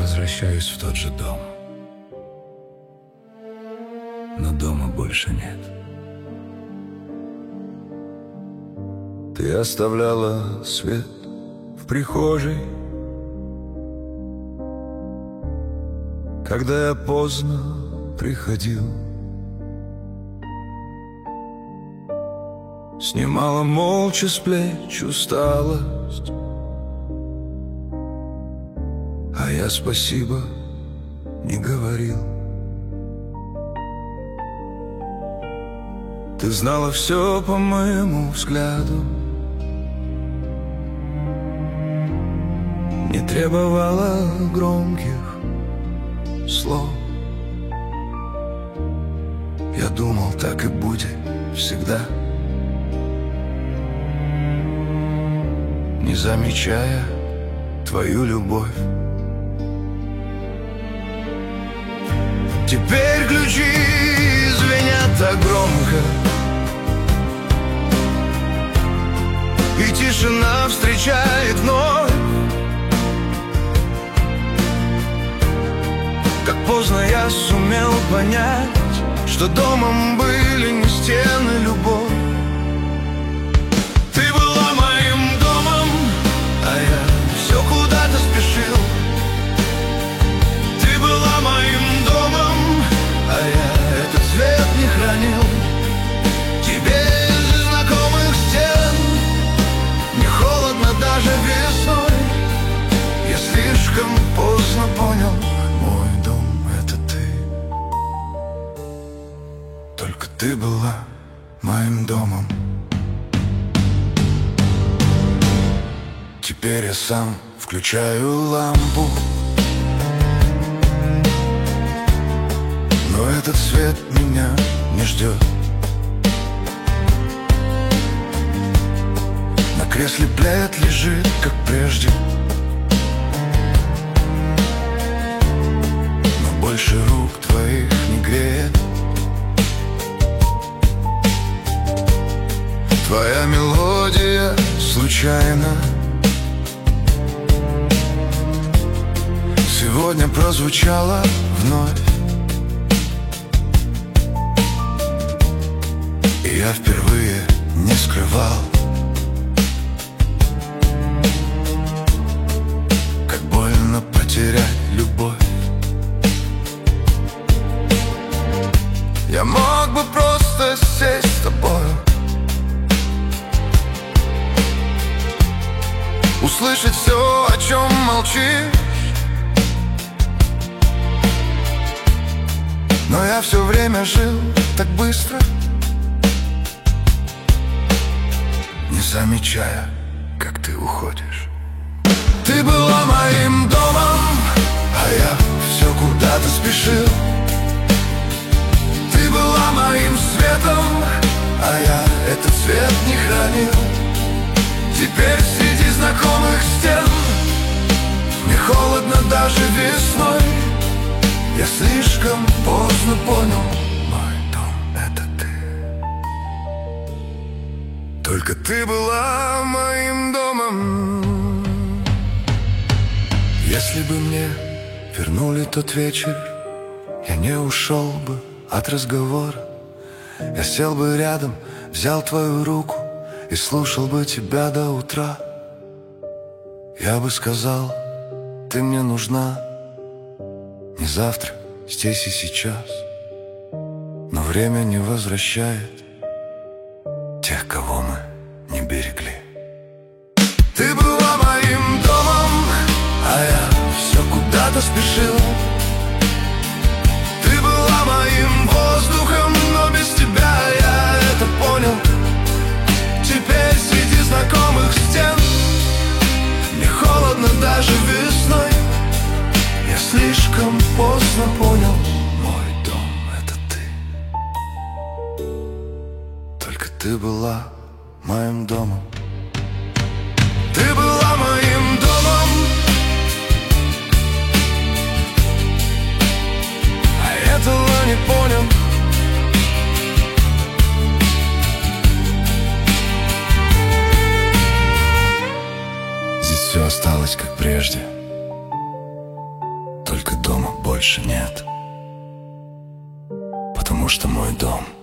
возвращаюсь в тот же дом, но дома больше нет. Ты оставляла свет в прихожей, когда я поздно приходил. Снимала молча с плеч усталость, а я спасибо не говорил. Ты знала все по моему взгляду, не требовала громких слов. Я думал, так и будет всегда, не замечая твою любовь. Теперь ключи звенят так громко, и тишина встречает вновь. Как поздно я сумел понять, что домом были не стены, любовь. Ты была моим домом, а я все куда-то спешил. Ты была моим домом, а я этот цвет не хранил. Тебе из знакомых стен не холодно даже весной. Я слишком поздно понял, мой дом — это ты. Только ты была моим домом. Теперь я сам включаю лампу, но этот свет меня не ждет. На кресле плед лежит, как прежде, но больше рук твоих не греет. Твоя мелодия случайно сегодня прозвучала вновь, и я впервые не скрывал, как больно потерять любовь. Я мог бы просто сесть с тобою, услышать все, о чем молчишь, но я все время жил так быстро, не замечая, как ты уходишь. Ты была моим домом, а я все куда-то спешил. Ты была моим светом, а я этот свет не хранил. Теперь среди знакомых стен мне холодно даже весной. Я слишком поздно понял, мой дом — это ты. Только ты была моим домом. Если бы мне вернули тот вечер, я не ушел бы от разговора. Я сел бы рядом, взял твою руку и слушал бы тебя до утра. Я бы сказал, ты мне нужна не завтра, здесь и сейчас, но время не возвращает тех, кого мы не берегли. Ты была моим домом, а я все куда-то спешил. Ты была моим воздухом, но без тебя я это понял. Теперь среди знакомых стен мне холодно даже весной. Я слишком поздно понял, мой дом — это ты. Только ты была моим домом. Ты была моим домом, а этого не понял. Здесь все осталось как прежде, больше нет, потому что мой дом